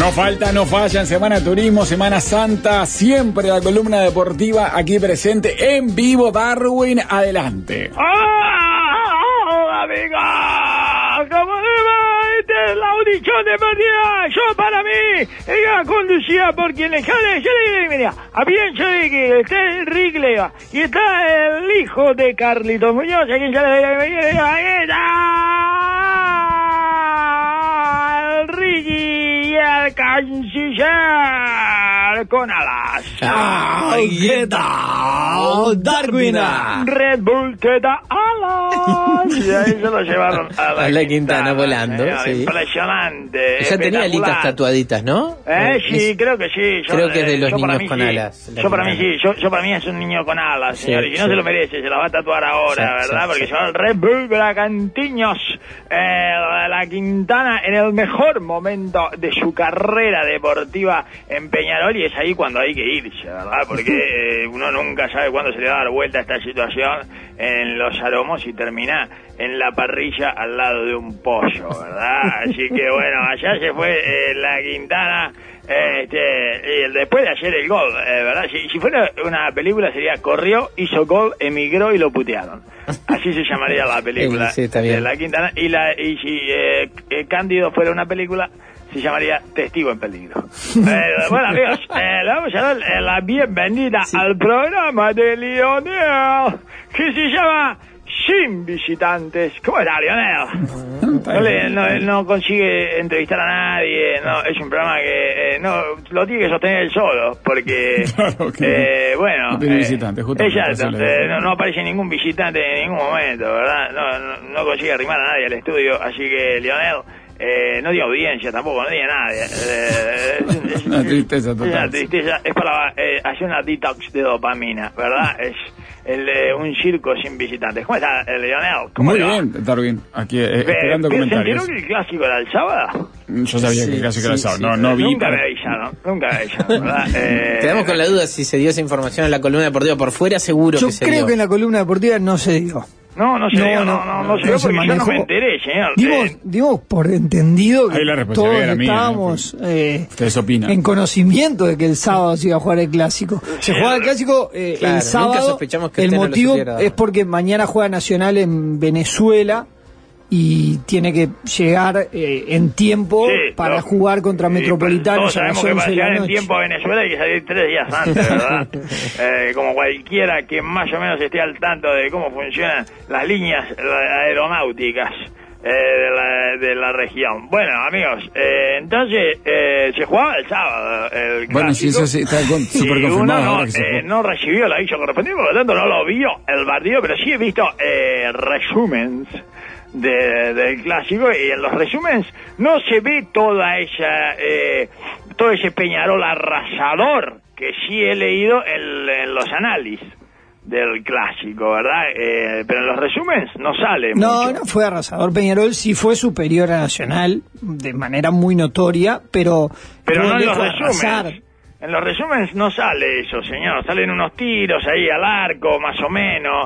No falta, no fallan, Semana Turismo, Semana Santa, siempre la columna deportiva aquí presente en vivo. Darwin, adelante. ¡Hola, amiga! ¿Cómo le va? Esta es la audición deportiva. Yo, para mí, ella conducida por quien le sale. Yo le digo, mira, a bien yo le digo, está el Rick Leva y está el hijo de Carlitos Muñoz, a quien ya le digo, ahí está el Ricky y el canciller con alas. ¿Qué tal, Darwin? Red Bull te da alas. Y ahí se lo llevaron a la Quintana volando. Sí. Impresionante. Ya tenía alitas tatuaditas, ¿no? Sí, creo que sí. Creo que es de los niños con alas. Yo para mí sí. Yo para mí es un niño con alas, señor. Y no se lo merece, se la va a tatuar ahora, ¿verdad? Porque lleva el Red Bull Bragantiños la Quintana en el mejor momento de su carrera deportiva en Peñarol, y es ahí cuando hay que irse, ¿verdad? Porque uno nunca sabe cuándo se le va a dar vuelta a esta situación en los aromos y termina en la parrilla al lado de un pollo, ¿verdad? Así que bueno, allá se fue la Quintana. Y después de ayer el gol, ¿verdad? Si fuera una película sería corrió, hizo gol, emigró y lo putearon. Así se llamaría la película de la Quintana. Y si Cándido fuera una película, se llamaría Testigo en Peligro. Bueno, amigos, le vamos a dar la bienvenida al programa de Lionel, que se llama Sin Visitantes. ¿Cómo está, Lionel? No consigue entrevistar a nadie. No, es un programa que no lo tiene que sostener él solo, porque claro que bueno, no tiene visitantes, exacto, no aparece ningún visitante en ningún momento, ¿verdad? No consigue arrimar a nadie al estudio, así que Lionel, no tiene audiencia tampoco, no tiene nadie. Es una tristeza total. Es una tristeza, es para hacer una detox de dopamina, ¿verdad? Es un circo sin visitantes. ¿Cómo está, Lionel? Muy bien, Darwin, aquí esperando comentarios. ¿Se enteró que el clásico era el sábado? Yo sabía que el clásico era el sábado, no vi. Nunca me avisaron, ¿verdad? Quedamos con la duda si se dio esa información en la columna deportiva. Por fuera seguro que se dio. Yo creo que en la columna deportiva no se dio. No se dio porque yo no me enteré, señor. Dimos por entendido que todos estábamos ustedes opinan en conocimiento de que el sábado se iba a jugar el clásico. Se juega el clásico claro, el sábado. Que el motivo es porque mañana juega Nacional en Venezuela y tiene que llegar en tiempo para jugar contra Metropolitanos a las 11 de la noche. Todos sabemos que para llegar en tiempo a Venezuela hay que salir 3 días antes, ¿verdad? Como cualquiera que más o menos esté al tanto de cómo funcionan las líneas aeronáuticas de la región. Bueno, amigos, entonces se jugaba el sábado el clásico. Bueno, si eso sí está súper confirmado. No recibió el aviso correspondiente, por lo tanto no lo vio el partido, pero sí he visto resúmenes del clásico, y en los resúmenes no se ve toda esa todo ese Peñarol arrasador que sí he leído en los análisis del clásico, ¿verdad? Pero en los resúmenes no sale mucho. No fue arrasador. Peñarol sí fue superior a Nacional de manera muy notoria, pero no en los resúmenes. En los resúmenes no sale eso, señor. Salen unos tiros ahí al arco, más o menos.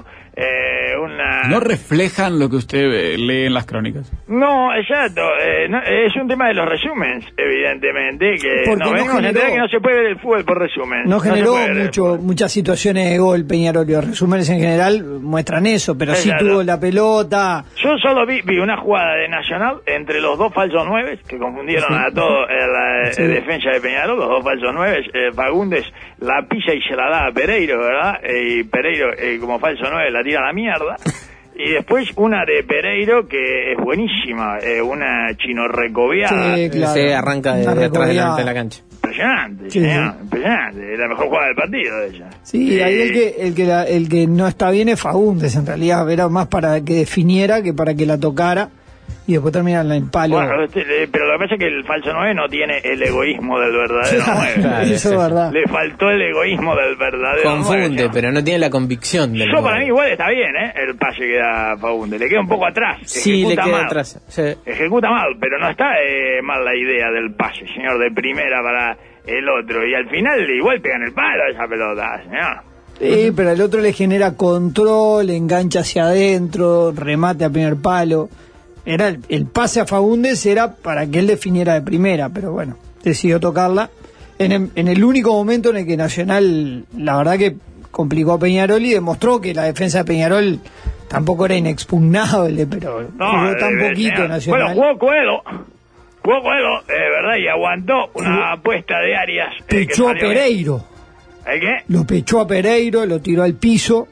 ¿No reflejan lo que usted lee en las crónicas? No, exacto. Es un tema de los resúmenes, evidentemente, que no se puede ver el fútbol por resumen. No generó muchas situaciones de gol Peñarol. Los resúmenes en general muestran eso, pero exacto. Sí tuvo la pelota. Yo solo vi una jugada de Nacional entre los dos falsos nueves, que confundieron a todo la defensa de Peñarol, los dos falsos nueves. Fagundes la pilla y se la da a Pereiro, ¿verdad? Y Pereiro, como falso nueve, la tira a la mierda. Y después una de Pereiro que es buenísima, una chino recobiada. Sí, claro. Se arranca de atrás delante de la cancha. Impresionante, impresionante. La mejor jugada del partido de ella. Sí, ahí el que no está bien es Fagundes, en realidad. Era más para que definiera que para que la tocara. Y después terminan en palo. Bueno, pero lo que pasa es que el falso 9 no tiene el egoísmo del verdadero 9. Claro, eso es verdad. Le faltó el egoísmo del verdadero 9. Confunde, pero no tiene la convicción del 9. Para mí igual está bien, el pase que da Fagundes. Le queda un poco atrás. Sí, le queda atrás. Sí. Ejecuta mal, pero no está mal la idea del pase, señor, de primera para el otro. Y al final igual pegan el palo a esa pelota, señor. Sí, pero el otro le genera control, engancha hacia adentro, remate a primer palo. era el pase a Faúndez era para que él definiera de primera, pero bueno, decidió tocarla en el único momento en el que Nacional, la verdad que complicó a Peñarol y demostró que la defensa de Peñarol tampoco era inexpugnable, pero jugó tan poquito Nacional. Bueno, jugó Coelho, verdad, y aguantó una apuesta de Arias. Pechó a Pereiro. ¿El qué? Lo pechó a Pereiro, lo tiró al piso.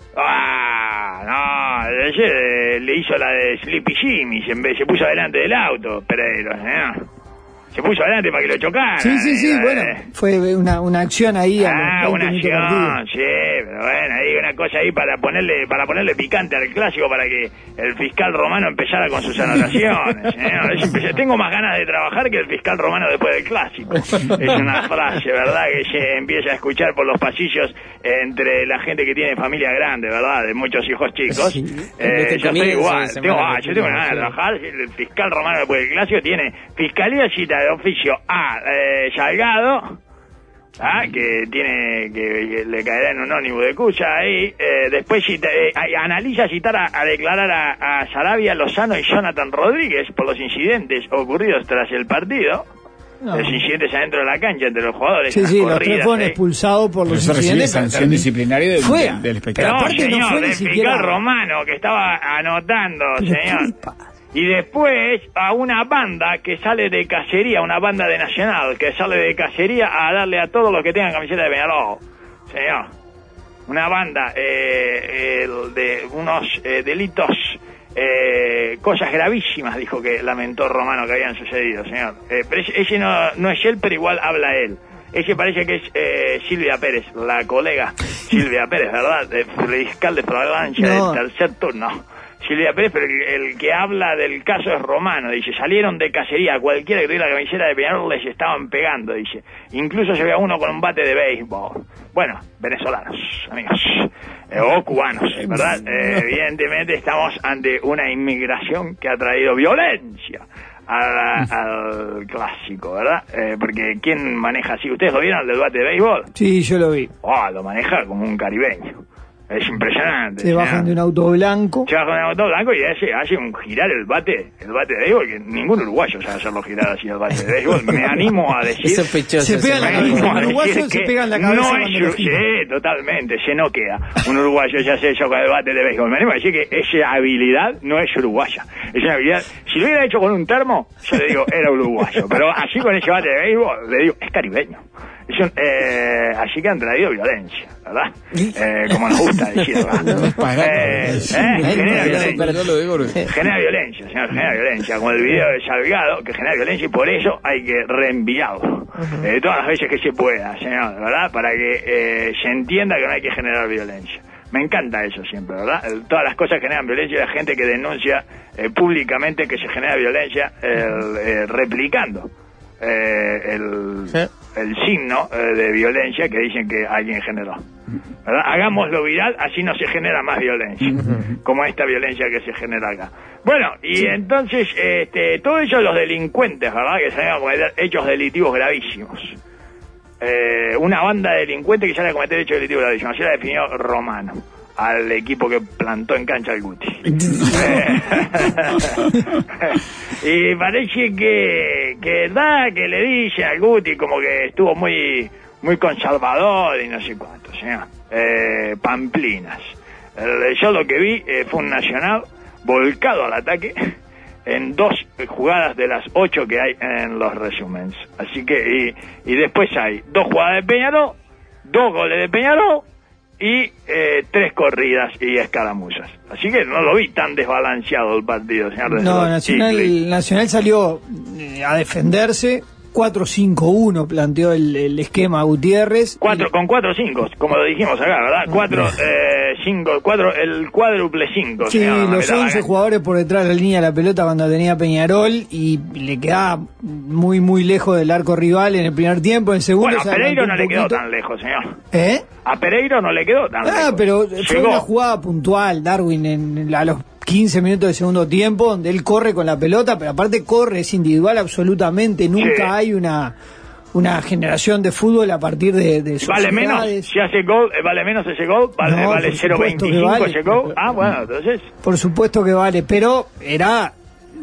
Le hizo la de Sleepy Jimmy, se puso adelante del auto, Pereiro, se puso adelante para que lo chocara. Sí, bueno, fue una acción ahí. Una acción, sí, pero bueno, hay una cosa ahí para ponerle picante al clásico, para que el fiscal Romano empezara con sus anotaciones. Tengo más ganas de trabajar que el fiscal Romano después del clásico. Es una frase, ¿verdad?, que se empieza a escuchar por los pasillos entre la gente que tiene familia grande, ¿verdad?, de muchos hijos chicos. Sí, yo estoy igual, yo tengo ganas de trabajar. El fiscal Romano después del clásico tiene fiscalía cita de oficio a Salgado, que le caerá en un ónibus de Cucha ahí. Después analiza citar a declarar a Sarabia, Lozano y Jonathan Rodríguez por los incidentes ocurridos tras el partido. Los incidentes adentro de la cancha entre los jugadores. Sí, los tres fueron expulsados por los incidentes. Sanción disciplinaria del espectáculo. No, señor, del fiscal Romano que estaba anotando, señor. Y después a una banda que sale de cacería, una banda de Nacional, que sale de cacería a darle a todos los que tengan camiseta de Peñarol. Señor, una banda de unos delitos, cosas gravísimas, dijo que lamentó Romano que habían sucedido, señor. Pero ese no es él, pero igual habla él. Ese parece que es Silvia Pérez, la colega Silvia Pérez, ¿verdad? Fiscal de flagrancia del tercer turno. Silvia Pérez, pero el que habla del caso es Romano. Dice, salieron de cacería, cualquiera que tuviera la camiseta de Peñarol les estaban pegando, dice. Incluso se veía uno con un bate de béisbol. Bueno, venezolanos, amigos, o cubanos, ¿verdad? Evidentemente estamos ante una inmigración que ha traído violencia al clásico, ¿verdad? Porque ¿quién maneja así? ¿Ustedes lo vieron, el del bate de béisbol? Sí, yo lo vi. Lo maneja como un caribeño. Es impresionante. Se bajan de un auto blanco. Se bajan de un auto blanco y hace un girar el bate de béisbol, que ningún uruguayo sabe hacerlo girar así el bate de béisbol. Me animo a decir. Es sospechoso. Se pega en la cabeza. Un uruguayo se pega en la cabeza. Sí, totalmente. Se noquea. Un uruguayo ya hace eso con el bate de béisbol. Me animo a decir que esa habilidad no es uruguaya. Es una habilidad. Si lo hubiera hecho con un termo, yo le digo, era uruguayo. Pero así con ese bate de béisbol, le digo, es caribeño. Así que han traído violencia, ¿verdad? Como nos gusta decir, ¿verdad? Genera violencia, señor, genera violencia, como el video de Salgado, que genera violencia, y por eso hay que reenviarlo todas las veces que se pueda, señor, ¿verdad? Para que se entienda que no hay que generar violencia. Me encanta eso siempre, ¿verdad? Todas las cosas generan violencia, y la gente que denuncia públicamente que se genera violencia, replicando el signo de violencia que dicen que alguien generó, ¿verdad? Hagámoslo viral, así no se genera más violencia, como esta violencia que se genera acá. Bueno, y entonces todo eso los delincuentes, ¿verdad?, que salen a cometer hechos delictivos gravísimos. Una banda de delincuentes que sale a cometer hechos delictivos gravísimos. Así la definió Romano al equipo que plantó en cancha el Guti. Y parece que le dice al Guti como que estuvo muy conservador y no sé cuánto, señor. Pamplinas. Yo lo que vi fue un Nacional volcado al ataque en 2 jugadas de las 8 que hay en los resúmenes. Así que, y después hay 2 jugadas de Peñarol, 2 goles de Peñarol y 3 corridas y escaramuzas. Así que no lo vi tan desbalanceado el partido, señor. No, Nacional salió a defenderse. 4-5-1 planteó el esquema Gutiérrez. Con 4-5, como lo dijimos acá, ¿verdad? 4-5-4, el cuádruple 5. Sí, los 11 jugadores por detrás de la línea de la pelota cuando tenía Peñarol, y le quedaba muy muy lejos del arco rival en el primer tiempo. En el segundo, bueno, a Pereiro no le quedó tan lejos, señor. A Pereiro no le quedó tan lejos. Pero fue una jugada puntual, Darwin, a los 15 minutos de segundo tiempo, donde él corre con la pelota, pero aparte corre, es individual absolutamente, nunca hay una generación de fútbol a partir de sus ¿Vale menos? Si hace gol, ¿vale menos ese gol? ¿Vale 0.25 ese gol? Bueno, entonces... Por supuesto que vale, pero era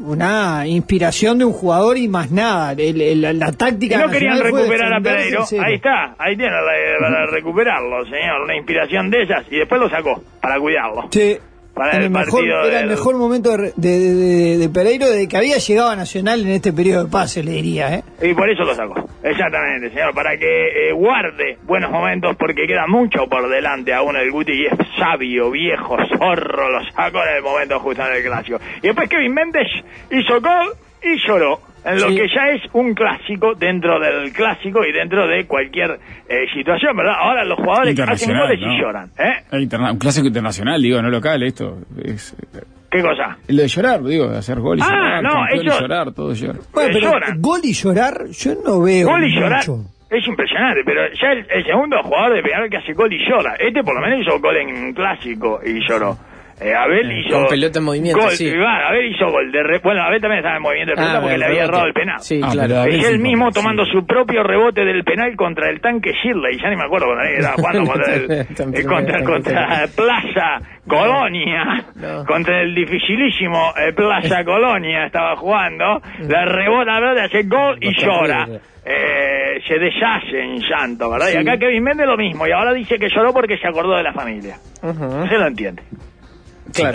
una inspiración de un jugador y más nada. La táctica. Y no querían recuperar a Pereiro. Cero. Ahí está, ahí tiene para recuperarlo, señor. Una inspiración de esas y después lo sacó para cuidarlo. Sí. Para el partido era el mejor momento de Pereiro desde que había llegado a Nacional en este periodo de pase, le diría. Y por eso lo sacó. Exactamente, señor. Para que guarde buenos momentos porque queda mucho por delante aún el Guti y es sabio, viejo, zorro. Lo sacó en el momento justo en el clásico. Y después Kevin Méndez hizo gol y lloró. En lo que ya es un clásico dentro del clásico y dentro de cualquier situación, ¿verdad? Ahora los jugadores hacen goles y lloran, un clásico internacional, digo, no local, esto es... ¿Qué cosa? Lo de llorar, digo, de hacer gol y llorar, no, ellos... y llorar, todo llorar. Bueno, pero lloran. Gol y llorar, yo no veo gol y llorar mucho. Es impresionante, pero ya el segundo jugador de Peñarol que hace gol y llora. Este por lo menos hizo gol en clásico y lloró. Abel hizo con pelota en movimiento, gol, sí. Abel hizo gol bueno, Abel también estaba en movimiento de pelota porque le había errado el penal. Sí, claro. Es él mismo tomando su propio rebote del penal contra el tanque Shirley. Ya ni me acuerdo cuando estaba jugando contra Plaza Colonia, contra el dificilísimo Plaza Colonia estaba jugando. Le rebota la pelota, hace gol y llora. Se deshace en llanto, ¿verdad? Sí. Y acá Kevin Méndez lo mismo, y ahora dice que lloró porque se acordó de la familia. No se lo entiende. Claro.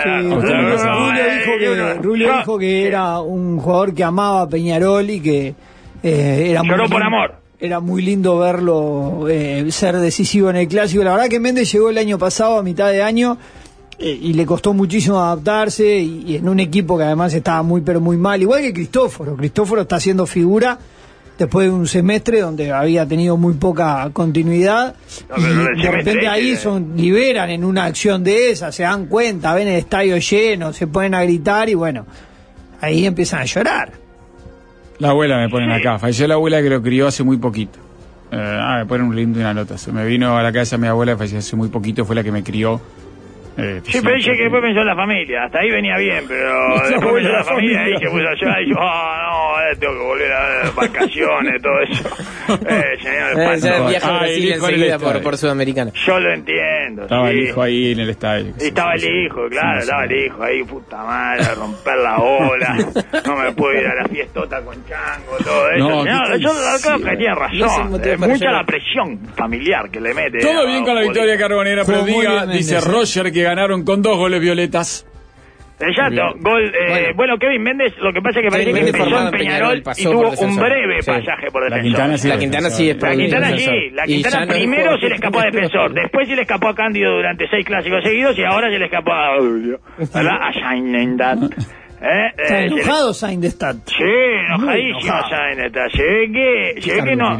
Rulio dijo que era un jugador que amaba a Peñarol y que era lloró por amor. Era muy lindo verlo ser decisivo en el clásico. La verdad que Méndez llegó el año pasado a mitad de año y le costó muchísimo adaptarse y en un equipo que además estaba muy pero muy mal, igual que Cristóforo está haciendo figura después de un semestre donde había tenido muy poca continuidad y de repente ahí liberan en una acción de esa, se dan cuenta, ven el estadio lleno, se ponen a gritar y bueno, ahí empiezan a llorar. La abuela me ponen acá, falleció la abuela que lo crió hace muy poquito. Me ponen un lindo y una nota, se me vino a la casa mi abuela, falleció hace muy poquito, fue la que me crió. Sí, pero dice que después pensó en la familia, hasta ahí venía bien, pero después pensó en la familia y se puso a llorar y dijo, tengo que volver a ver vacaciones, todo eso. Ya viaja a Brasil enseguida por Sudamericana. Yo lo entiendo. Estaba el hijo ahí en el estadio. Y estaba el hijo, claro, estaba el hijo ahí, puta madre, a romper la ola, no me puedo ir a la fiestota con chango, todo eso. Yo creo que tiene razón, mucha la presión familiar que le mete. Todo bien con la victoria carbonera, pero dice Roger que ganaron con 2 goles violetas. Exacto, gol. Bueno, Kevin Méndez, lo que pasa es que parece que empezó en Peñarol y tuvo un breve pasaje por Defensor. La Quintana sí es La Quintana primero se le escapó a Defensor, después se le escapó a Cándido durante 6 clásicos seguidos y ahora se le escapó a Sainendat. Está enojado Sainendat. Sí, enojadísimo Sainendat. Se ve que no.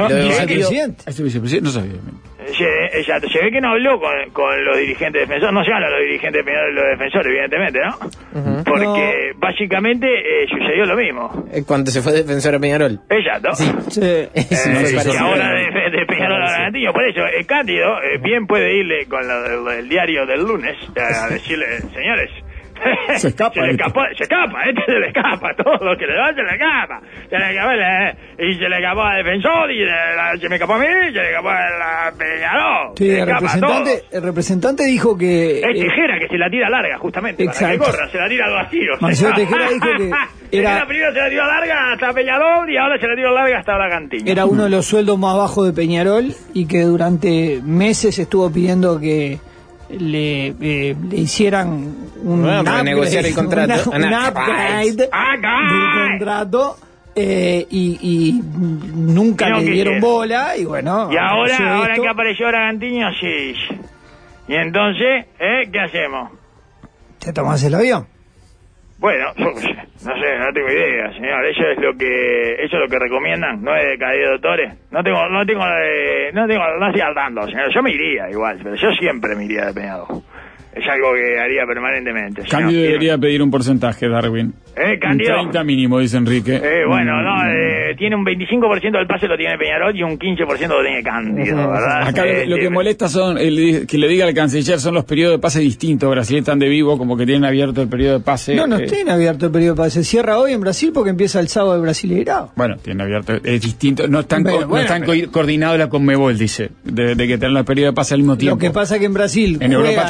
No sabía. Exacto, se ve que no habló con los dirigentes defensores, no se habla los dirigentes de los defensores, evidentemente, ¿no? Porque básicamente sucedió lo mismo. Cuando se fue Defensor a Peñarol. Exacto. Y ahora de Peñarol a Bragantino, por eso, Cándido bien puede irle con el diario del lunes a decirle, señores, se escapa, se le escapa, todo lo que le da se le escapa. Y se le escapó al Defensor, y se me escapó a mí, se le escapó a Peñarol. Sí, el representante dijo que... Es Tejera que se la tira larga, justamente, para que corra, se la tira al vacío. Marcelo Tejera dijo que era... Primero se la tiró larga hasta Peñarol y ahora se la tiró larga hasta Bragantino. Era uno de los sueldos más bajos de Peñarol y que durante meses estuvo pidiendo que le hicieran para negociar el contrato, un upgrade del contrato y nunca le dieron bola y bueno. Y ahora que apareció Bragantino, sí. Y entonces, ¿qué hacemos? ¿Te tomás el avión? Bueno, no sé, no tengo idea, señor. Eso es lo que recomiendan, no es de Cadí de Doctores. No estoy al tanto, señor. Yo me iría igual, pero yo siempre me iría de Peñarol. Es algo que haría permanentemente. Cándido debería pedir un porcentaje, Darwin. Cándido. Un 30 mínimo, dice Enrique. Bueno, tiene un 25% del pase lo tiene Peñarol y un 15% lo tiene Cándido, ¿verdad? Acá lo que molesta son, que le diga al canciller, son los periodos de pase distintos. Brasil están de vivo, como que tienen abierto el periodo de pase. No tienen abierto el periodo de pase. Cierra hoy en Brasil porque empieza el sábado de Brasileirao. Bueno, tienen abierto, es distinto. No están coordinados la Conmebol, dice, de que tengan los periodos de pase al mismo tiempo. Lo que pasa que en Brasil en Europa están coordinados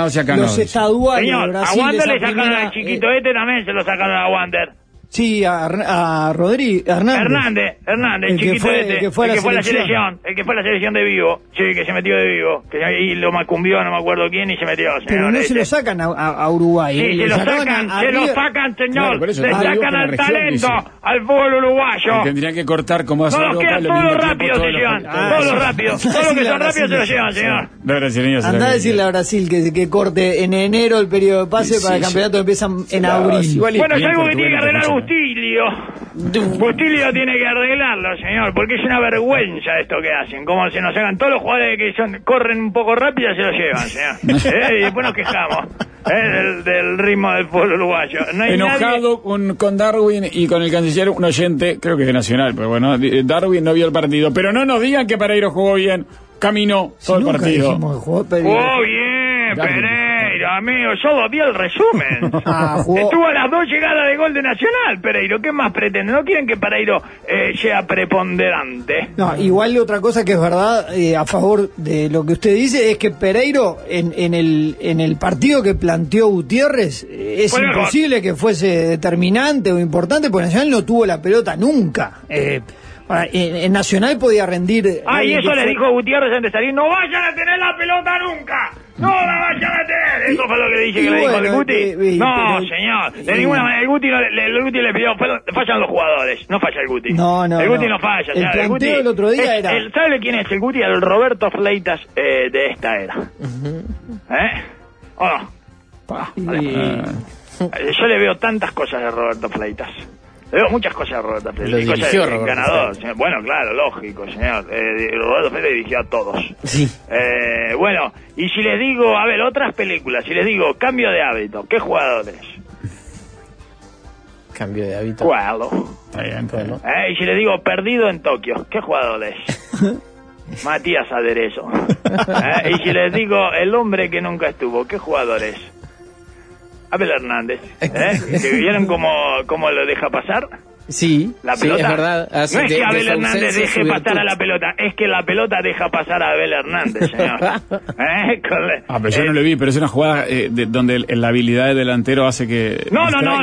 hacia acá. Los no, estaduales de Señor, a Brasil. Wander esa le sacaron primera, al chiquito también se lo sacaron a Wander. Sí, a Rodríguez, Hernández, Hernández, El el que chiquito fue- el que fue a la selección. el que fue a la selección de Vigo, sí, que se metió de Vigo, y lo macumbió, no me acuerdo quién, y se metió, señor. pero no se lo sacan a Uruguay. Sí, se Le lo sacaban sacan, a se lo River. sacan, señor, Claro, por eso le te digo que sacan la al región talento, dice. al fútbol uruguayo. Tendrían que cortar como hace No los Europa, queda al todo mismo rápido, tiempo, se llevan, todos los rápidos, todos los que son rápidos se los llevan, señor. Los brasileños se Andá lo a decirle a Brasil que corte en enero el periodo de pase Sí, para el sí, campeonato que empiezan en Claro, abril. igual Bueno, es bien algo que Portugal, tiene que no te arreglar escucha. Bustilio. Bustilio tiene que arreglarlo, señor, porque es una vergüenza esto que hacen. Como se nos hagan todos los jugadores que corren un poco rápido, se lo llevan, señor. Y después nos quejamos del ritmo del pueblo uruguayo. No hay Enojado con Darwin y con el canciller, un oyente, creo que es de Nacional, pero bueno, Darwin no vio el partido. Pero no nos digan que Pereiro jugó bien, caminó Si todo el nunca partido. dijimos que jugó Pereiro. Jugó bien, Darwin. Pereiro, amigo. Yo vi el resumen. Jugó. Estuvo a las 2 llegadas de gol de Nacional, Pereiro. ¿Qué más pretende? ¿No quieren que Pereiro sea preponderante? No, igual otra cosa que es verdad a favor de lo que usted dice es que Pereiro en el partido que planteó Gutiérrez es Fue mejor. imposible que fuese determinante o importante porque Nacional no tuvo la pelota nunca. Ahora, en Nacional podía rendir. Y alguien eso que le fue- dijo Gutiérrez antes de salir. ¡No vayan a tener la pelota nunca! ¡No la vayan a tener! Eso fue lo que dije y que le dijo el bueno, Guti. No, pero- señor. De ninguna manera. El Guti le pidió. Fallan los jugadores. No falla el Guti. No, el Guti no. no falla. El señor. planteo Guti del otro día era- ¿Sabe quién es el Guti? El Roberto Fleitas de esta era. ¿O no? Yo le veo tantas cosas de Roberto Fleitas. Le veo muchas cosas de Roberto Fleitas. Lo Hay cosas dirigió de Roberto ganador. Fleitas. Señor. Bueno, claro, lógico, señor. Roberto Fleitas dirigió a todos. Sí. Bueno, y si les digo, a ver, otras películas, si les digo cambio de hábito, ¿qué jugadores? Cambio de hábito. ¿Cuál? Está bien, está bien. Y si les digo perdido en Tokio, ¿qué jugadores? Matías Aderezo. Y si les digo el hombre que nunca estuvo, ¿qué jugadores? Abel Hernández. ¿Que vieron cómo lo deja pasar? Sí, La sí, pelota. es verdad. No es que Abel su Hernández ausencia, deje su pasar virtud. a la pelota, es que la pelota deja pasar a Abel Hernández, señor. Pero yo no lo vi, pero es una jugada donde la habilidad de delantero hace que... No.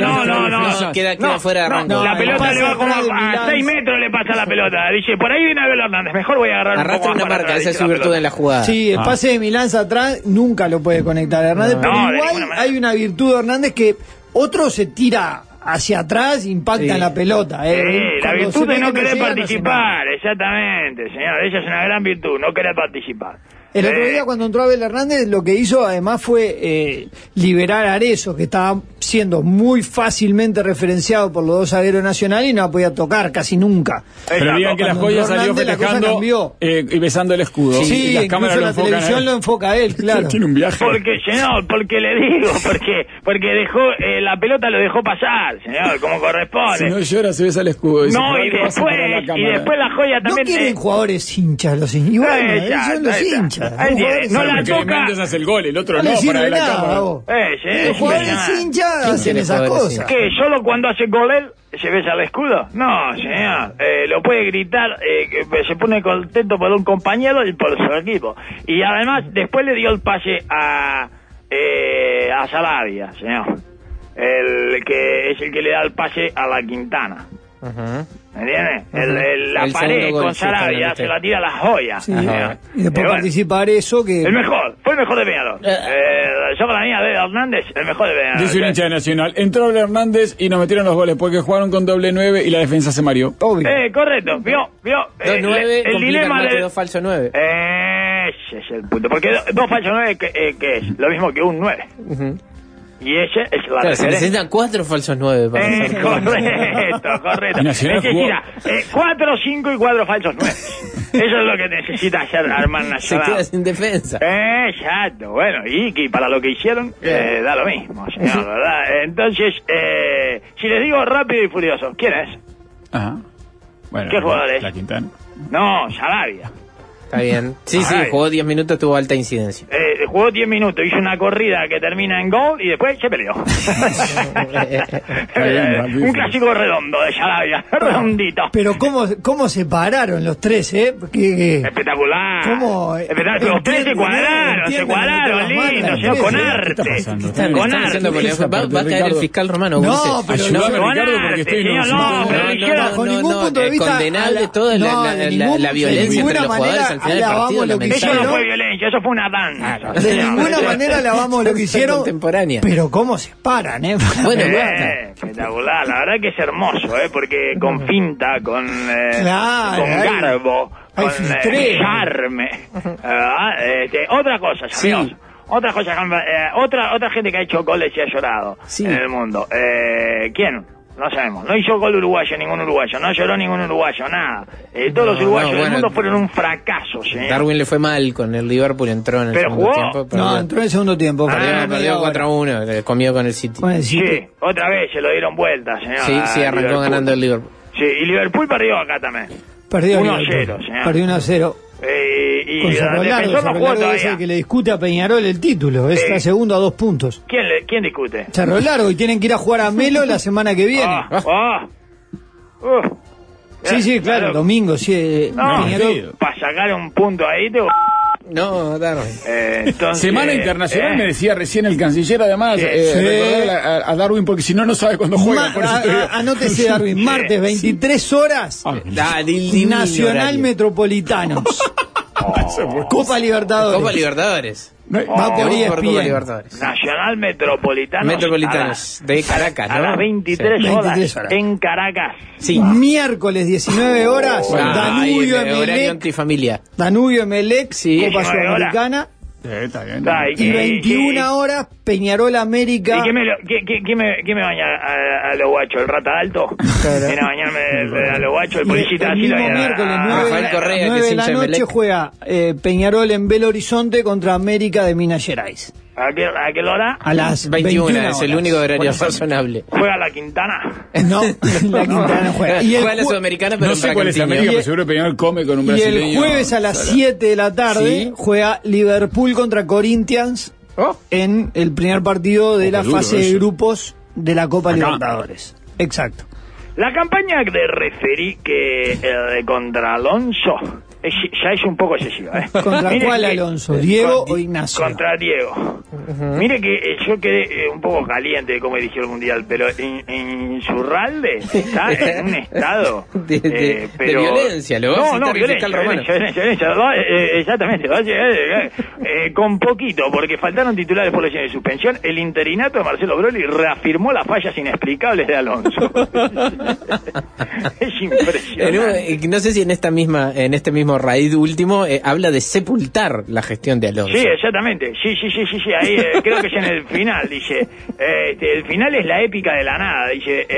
Queda fuera de rango. La pelota pasa le va como atrás de a Milán. 6 metros le pasa la pelota. Dice, por ahí viene Abel Hernández, mejor voy a agarrar Arrastra un poco una más para marca, atrás, esa es dice su la virtud pelota. en la jugada. Sí, el pase de Milán atrás nunca lo puede conectar Hernández, pero No, de igual ninguna manera. hay una virtud de Hernández que otro se tira hacia atrás, impacta Sí. en la pelota. Sí, la Cuando virtud se de ve no que querer llega, no hace participar, exactamente, señor. Esa es una gran virtud, no querer participar. El otro día cuando entró Abel Hernández lo que hizo además fue liberar a Arezzo, que estaba siendo muy fácilmente referenciado por los dos zagueros nacionales y no la podía tocar casi nunca. Pero digan que la Cuando joya entró salió Hernández, la cosa festejando cambió. y besando el escudo. Sí, y las cámaras incluso lo la enfocan a televisión él. lo enfoca a él, claro. Tiene un viaje. Porque, señor, porque le digo, porque dejó, la pelota lo dejó pasar, señor, como corresponde. Si no llora, se besa el escudo. Dice, No, "Por y ahí pasa para la cámara". después la joya No también... quieren jugadores hinchas los hinchas. Y bueno, Ahí ellos está, son los ahí está. hinchas. Ahí Los tiene. jugadores No son- la Porque toca. Hernández hace el gol, el otro no no, les para sirve la nada, cámara. vos. Sí, Los es jugadores impresionante. hinchas hacen tiene esas jugadores cosas. ¿Qué? ¿Solo cuando hace gol él se besa el escudo? No, señor. Lo puede gritar, que se pone contento por un compañero y por su equipo. Y además, después le dio el pase a Sarabia, señor. El que es el que le da el pase a la Quintana. ¿Me entiendes? La El pared segundo gol, con sí, Sarabia está se la tira a la joya. Sí, señor. y después Bueno. participar eso que... El mejor, fue el mejor de Peñarol. Yo para mí, Abel Hernández, el mejor de Peñarol. Dice un hincha de Nacional. Entró Abel Hernández y nos metieron los goles porque jugaron con doble 9 y la defensa se mareó. Obvio. Correcto, vio. 2-9 el complica dilema más que del... 2 falso 9. Ese es el punto. Porque dos falsos 9, ¿qué es? Lo mismo que un 9. Y ese es la Claro, se referencia. necesitan 4 falsos 9 para hacer todo. Correcto. Y Nacional Necesita 4, 5 y 4 falsos 9. Eso es lo que necesita hacer Armand Se Nacional. queda sin defensa. Exacto, bueno, y que para lo que hicieron da lo mismo, señor, ¿verdad? Entonces, si les digo Rápido y Furioso, ¿quién es? Ajá. Bueno, ¿Qué jugador es? La Quintana. No, Sarabia. Está bien. Sí, Ay. jugó 10 minutos, tuvo alta incidencia. jugó 10 minutos, hizo una corrida que termina en gol y después se peleó. Un clásico redondo de Sarabia, redondito. Pero cómo se pararon los tres, Espectacular. ¿Cómo? Espectacular. Los tres se cuadraron, lindo, señor, con arte. Con arte. Va a caer el fiscal romano. No, pero ayúdame, Ricardo, porque estoy bajo ningún punto de vista condenable toda la violencia entre los jugadores al final del partido. Eso no fue violencia, eso fue una danza. De ninguna manera lavamos lo que hicieron. Contemporánea. Pero cómo se paran, Bueno, espectacular, la verdad que es hermoso, porque con finta, con garbo, con charme. Otra cosa, amigos. Otra cosa, otra gente que ha hecho goles y ha llorado en el mundo. ¿Quién? No sabemos. No hizo gol uruguayo, ningún uruguayo. No lloró ningún uruguayo, nada. Todos los uruguayos del mundo fueron un fracaso, señor. Darwin le fue mal con el Liverpool, entró en el segundo tiempo. No, entró en el segundo tiempo. Perdió 4-1, comió con el City. Sí, otra vez se lo dieron vuelta, señor. Sí, arrancó ganando el Liverpool. Sí, y Liverpool perdió acá también. Perdió 1-0, señor. Perdió 1-0. Y Cerro Largo es el que le discute a Peñarol el título, es la segunda a 2 puntos. ¿Quién discute? Cerro Largo, y tienen que ir a jugar a Melo la semana que viene. Sí, claro, domingo, sí. Peñarol. Para sacar un punto ahí No, Darwin. Semana internacional, me decía recién el canciller, además, recordar a Darwin, porque si no sabe cuándo juega. Anótese, Darwin, martes, 23 horas, Nacional Metropolitanos. Copa Libertadores. Va por ESPN. Nacional Metropolitanos de Caracas, ¿no? A las 23 horas en Caracas. Sí. Miércoles 19 horas, Danubio horario antifamilia. Danubio Emelec, Copa Sudamericana. Está bien. Y 21 horas, Peñarol América. ¿Y qué me baña a los guachos? ¿El Rata Alto? ¿Viene a bañarme a los guachos? ¿El Policita así lo miércoles, Rafael Correa, 9 de la noche juega Peñarol en Belo Horizonte contra América de Minas Gerais. ¿A qué hora? A las 21 es el único horario razonable. ¿Juega la Quintana? No, la Quintana no juega. Juega la Sudamericana, pero no sé cuál es América, pero seguro Peñarol come con un brasileño. Y el jueves a las 7 de la tarde juega Liverpool contra Corinthians en el primer partido de la fase de grupos de la Copa Libertadores. Exacto. La campaña de referí que contra Alonso ya es un poco excesiva. ¿Contra cuál Alonso? ¿Diego o Ignacio? Contra Diego. Mire que yo quedé un poco caliente, como dije el Mundial, pero en Zurralde está en un estado de violencia. Exactamente. Con poquito, porque faltaron titulares por lesión de suspensión. El interinato de Marcelo Broly reafirmó las fallas inexplicables de Alonso. Es impresionante. No sé si en este mismo raíz último habla de sepultar la gestión de Alonso. Sí, exactamente. Sí. Ahí creo que es en el final. Dice, el final es la épica de la nada. Dice,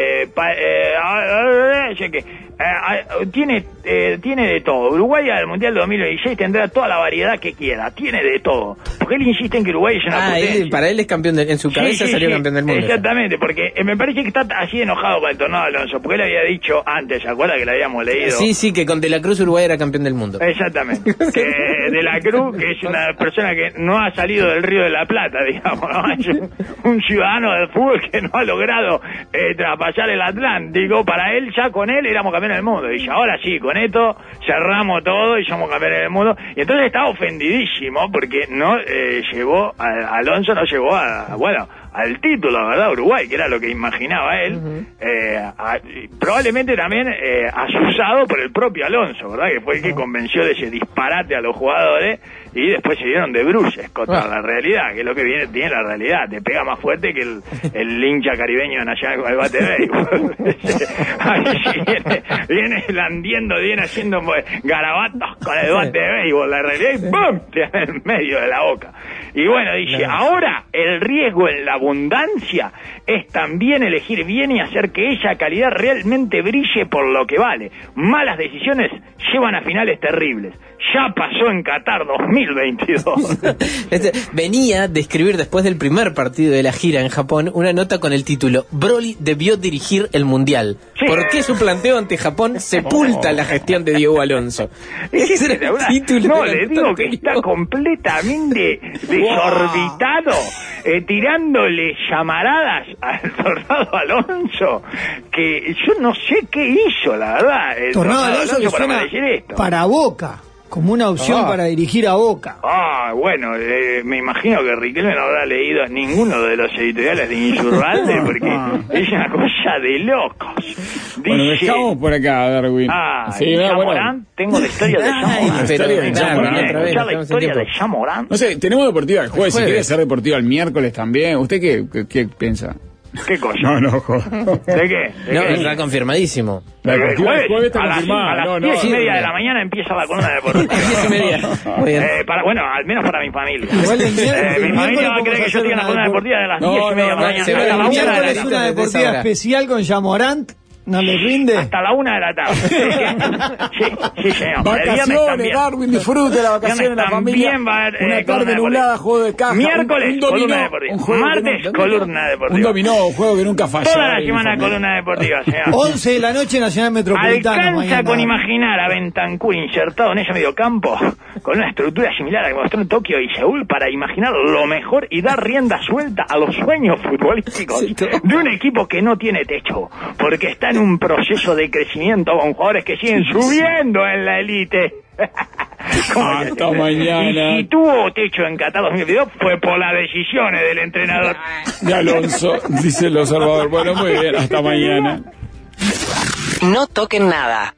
dice que tiene de todo. Uruguay al Mundial 2016 tendrá toda la variedad que quiera. Tiene de todo. Porque él insiste en que Uruguay es una potencia. Para él es campeón en su cabeza salió campeón del mundo. Exactamente, porque me parece que está así enojado con el tornado de Alonso, porque él había dicho antes, ¿se acuerda que lo habíamos leído? Sí, que con De la Cruz Uruguay era campeón del mundo. Exactamente. De la Cruz, que es una persona que no ha salido del Río de la Plata, digamos, ¿no? Es un ciudadano del fútbol que no ha logrado traspasar el Atlántico. Para él, ya con él éramos campeones del mundo. Y ahora sí, con esto cerramos todo y somos campeones del mundo. Y entonces está ofendidísimo porque no Alonso no llegó al título, ¿verdad? Uruguay, que era lo que imaginaba él. Probablemente también asusado por el propio Alonso, ¿verdad? Que fue el que convenció de ese disparate a los jugadores y después se dieron de bruces contra la realidad, que es lo que tiene la realidad. Te pega más fuerte que el hincha caribeño nacional con el bate de béisbol. Ahí sí viene blandiendo, viene haciendo garabatos con el bate de béisbol, la realidad, y ¡pum! Te da en medio de la boca. Y bueno, dice, ahora el riesgo en la abundancia es también elegir bien y hacer que esa calidad realmente brille por lo que vale. Malas decisiones llevan a finales terribles. ya pasó en Qatar 2022. Venía de escribir después del primer partido de la gira en Japón una nota con el título Broly debió dirigir el Mundial. Sí. ¿Por qué su planteo ante Japón sepulta la gestión de Diego Alonso? Ese era el título no, de la le nota digo que anterior. está completamente desorbitado, tirándole llamaradas al Tornado Alonso, que yo no sé qué hizo, la verdad. El Tornado Alonso que para suena merecer esto. para Boca, como una opción para dirigir a Boca. Bueno, me imagino que Riquelme no habrá leído ninguno de los editoriales de Insurralde, porque es una cosa de locos. Bueno, dejamos por acá, Darwin. Sí, bueno. Tengo la historia de Chamorán. Pero la historia de Chamorán. No sé, tenemos deportiva el jueves. Si quiere hacer deportiva el miércoles también. ¿Usted qué piensa? ¿Qué cosa? No, joder. ¿De qué? No, está confirmadísimo. La El deportiva del jueves, jueves está a las confirmada. 10:30 de la mañana empieza la columna deportiva. 10:30. Muy bien. Bueno, al menos para mi familia. Igual el miércoles Mi familia va a creer que yo estoy en la columna deportiva de las 10:30 de la mañana. se va Hasta a la la 1 de la Miércoles tarde. una deportiva especial con Yamorant. ¿No le rinde? Hasta la 1 de la tarde. Sí, señor. El viernes Vacaciones, también. Darwin, disfrute la vacación en la familia. También va a haber, una tarde columna nublada, deportiva. juego de caja. Miércoles, un dominó, columna deportiva. un juego que Martes, nunca- columna deportiva. Un dominó, un juego que nunca falla. Toda la ahí, semana familia. columna deportiva, señor. 11 de la noche, Nacional Metropolitano. Alcanza mañana. con imaginar a Bentancur insertado en ese mediocampo con una estructura similar a la que mostró en Tokio y Seúl para imaginar lo mejor y dar rienda suelta a los sueños futbolísticos de un equipo que no tiene techo, porque está en un proceso de crecimiento con jugadores que siguen subiendo en la élite. Hasta mañana. Y si tuvo techo en Qatar 2022 fue por las decisiones del entrenador. De Alonso, dice el observador. Bueno, muy bien, hasta mañana. No toquen nada.